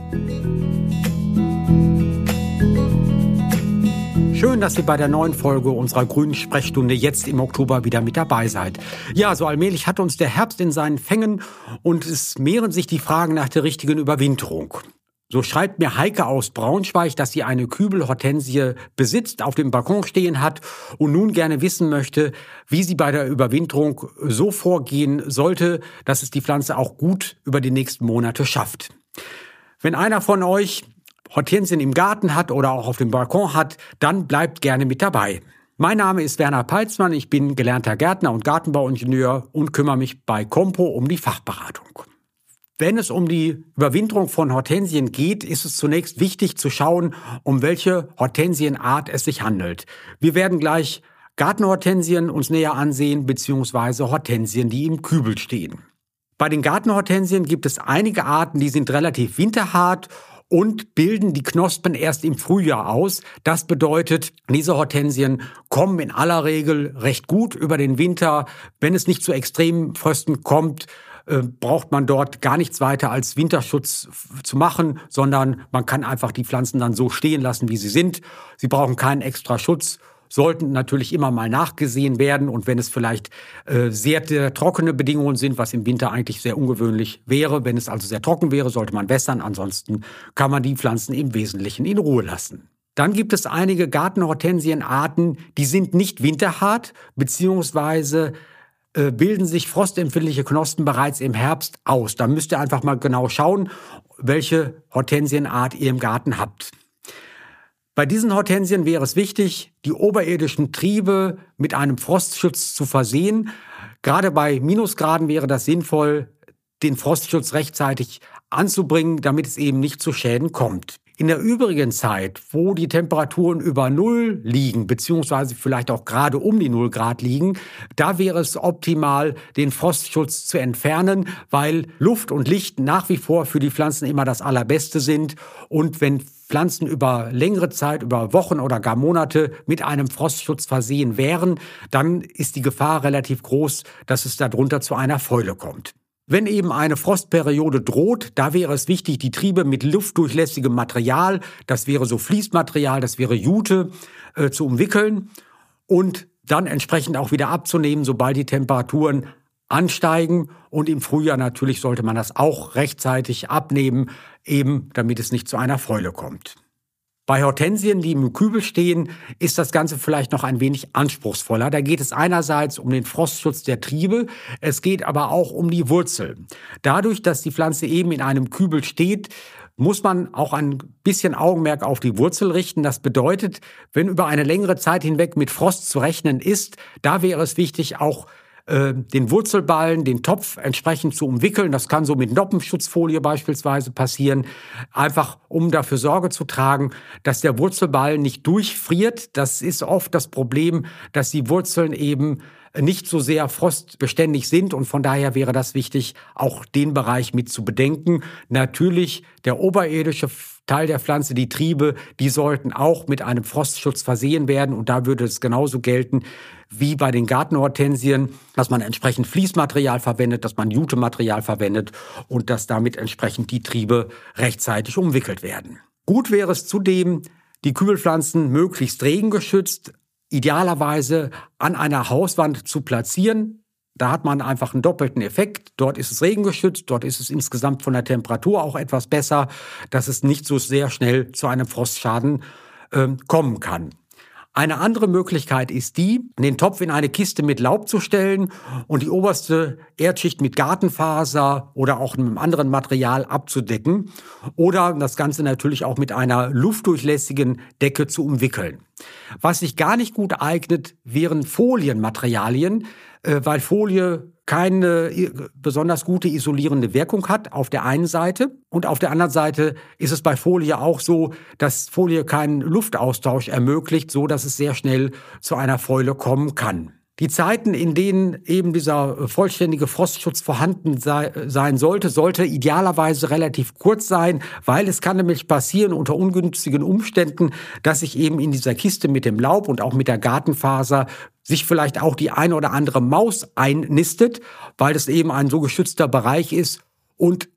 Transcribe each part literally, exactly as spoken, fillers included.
Schön, dass ihr bei der neuen Folge unserer grünen Sprechstunde jetzt im Oktober wieder mit dabei seid. Ja, so allmählich hat uns der Herbst in seinen Fängen und es mehren sich die Fragen nach der richtigen Überwinterung. So schreibt mir Heike aus Braunschweig, dass sie eine Kübelhortensie besitzt, auf dem Balkon stehen hat und nun gerne wissen möchte, wie sie bei der Überwinterung so vorgehen sollte, dass es die Pflanze auch gut über die nächsten Monate schafft. Wenn einer von euch Hortensien im Garten hat oder auch auf dem Balkon hat, dann bleibt gerne mit dabei. Mein Name ist Werner Peitzmann, ich bin gelernter Gärtner und Gartenbauingenieur und kümmere mich bei Compo um die Fachberatung. Wenn es um die Überwinterung von Hortensien geht, ist es zunächst wichtig zu schauen, um welche Hortensienart es sich handelt. Wir werden gleich Gartenhortensien uns näher ansehen, beziehungsweise Hortensien, die im Kübel stehen. Bei den Gartenhortensien gibt es einige Arten, die sind relativ winterhart und bilden die Knospen erst im Frühjahr aus. Das bedeutet, diese Hortensien kommen in aller Regel recht gut über den Winter. Wenn es nicht zu extremen Frösten kommt, äh, braucht man dort gar nichts weiter als Winterschutz f- zu machen, sondern man kann einfach die Pflanzen dann so stehen lassen, wie sie sind. Sie brauchen keinen extra Schutz, sollten natürlich immer mal nachgesehen werden. Und wenn es vielleicht äh, sehr, sehr trockene Bedingungen sind, was im Winter eigentlich sehr ungewöhnlich wäre, wenn es also sehr trocken wäre, sollte man wässern. Ansonsten kann man die Pflanzen im Wesentlichen in Ruhe lassen. Dann gibt es einige Gartenhortensienarten, die sind nicht winterhart, beziehungsweise äh, bilden sich frostempfindliche Knospen bereits im Herbst aus. Da müsst ihr einfach mal genau schauen, welche Hortensienart ihr im Garten habt. Bei diesen Hortensien wäre es wichtig, die oberirdischen Triebe mit einem Frostschutz zu versehen. Gerade bei Minusgraden wäre das sinnvoll, den Frostschutz rechtzeitig anzubringen, damit es eben nicht zu Schäden kommt. In der übrigen Zeit, wo die Temperaturen über Null liegen, beziehungsweise vielleicht auch gerade um die Null Grad liegen, da wäre es optimal, den Frostschutz zu entfernen, weil Luft und Licht nach wie vor für die Pflanzen immer das Allerbeste sind. Und wenn Pflanzen über längere Zeit, über Wochen oder gar Monate mit einem Frostschutz versehen wären, dann ist die Gefahr relativ groß, dass es darunter zu einer Fäule kommt. Wenn eben eine Frostperiode droht, da wäre es wichtig, die Triebe mit luftdurchlässigem Material, das wäre so Fließmaterial, das wäre Jute, äh, zu umwickeln und dann entsprechend auch wieder abzunehmen, sobald die Temperaturen ansteigen. Und im Frühjahr natürlich sollte man das auch rechtzeitig abnehmen, eben damit es nicht zu einer Fäule kommt. Bei Hortensien, die im Kübel stehen, ist das Ganze vielleicht noch ein wenig anspruchsvoller. Da geht es einerseits um den Frostschutz der Triebe, es geht aber auch um die Wurzel. Dadurch, dass die Pflanze eben in einem Kübel steht, muss man auch ein bisschen Augenmerk auf die Wurzel richten. Das bedeutet, wenn über eine längere Zeit hinweg mit Frost zu rechnen ist, da wäre es wichtig, auch den Wurzelballen, den Topf entsprechend zu umwickeln. Das kann so mit Noppenschutzfolie beispielsweise passieren, einfach um dafür Sorge zu tragen, dass der Wurzelballen nicht durchfriert. Das ist oft das Problem, dass die Wurzeln eben nicht so sehr frostbeständig sind und von daher wäre das wichtig, auch den Bereich mit zu bedenken. Natürlich der oberirdische Teil der Pflanze, die Triebe, die sollten auch mit einem Frostschutz versehen werden und da würde es genauso gelten wie bei den Gartenhortensien, dass man entsprechend Fließmaterial verwendet, dass man Jutematerial verwendet und dass damit entsprechend die Triebe rechtzeitig umwickelt werden. Gut wäre es zudem, die Kübelpflanzen möglichst regengeschützt, idealerweise an einer Hauswand zu platzieren. Da hat man einfach einen doppelten Effekt. Dort ist es regengeschützt, dort ist es insgesamt von der Temperatur auch etwas besser, dass es nicht so sehr schnell zu einem Frostschaden äh, kommen kann. Eine andere Möglichkeit ist die, den Topf in eine Kiste mit Laub zu stellen und die oberste Erdschicht mit Gartenfaser oder auch einem anderen Material abzudecken oder das Ganze natürlich auch mit einer luftdurchlässigen Decke zu umwickeln. Was sich gar nicht gut eignet, wären Folienmaterialien, weil Folie keine besonders gute isolierende Wirkung hat auf der einen Seite. Und auf der anderen Seite ist es bei Folie auch so, dass Folie keinen Luftaustausch ermöglicht, so dass es sehr schnell zu einer Fäule kommen kann. Die Zeiten, in denen eben dieser vollständige Frostschutz vorhanden sei, sein sollte, sollte idealerweise relativ kurz sein, weil es kann nämlich passieren unter ungünstigen Umständen, dass sich eben in dieser Kiste mit dem Laub und auch mit der Gartenfaser sich vielleicht auch die eine oder andere Maus einnistet, weil es eben ein so geschützter Bereich ist. Und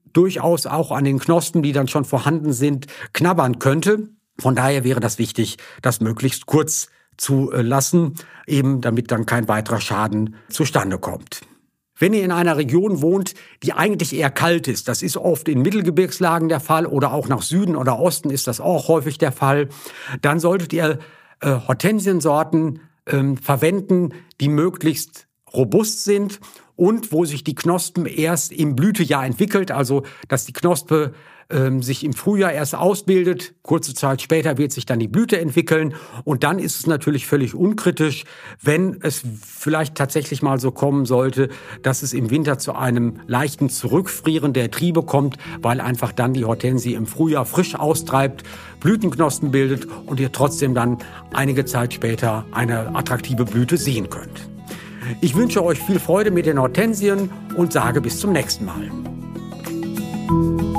durchaus auch an den Knospen, die dann schon vorhanden sind, knabbern könnte. Von daher wäre das wichtig, das möglichst kurz zu lassen, eben damit dann kein weiterer Schaden zustande kommt. Wenn ihr in einer Region wohnt, die eigentlich eher kalt ist, das ist oft in Mittelgebirgslagen der Fall oder auch nach Süden oder Osten ist das auch häufig der Fall, dann solltet ihr äh, Hortensiensorten äh, verwenden, die möglichst robust sind und wo sich die Knospen erst im Blütejahr entwickelt, also dass die Knospe ähm, sich im Frühjahr erst ausbildet, kurze Zeit später wird sich dann die Blüte entwickeln und dann ist es natürlich völlig unkritisch, wenn es vielleicht tatsächlich mal so kommen sollte, dass es im Winter zu einem leichten Zurückfrieren der Triebe kommt, weil einfach dann die Hortensie im Frühjahr frisch austreibt, Blütenknospen bildet und ihr trotzdem dann einige Zeit später eine attraktive Blüte sehen könnt. Ich wünsche euch viel Freude mit den Hortensien und sage bis zum nächsten Mal.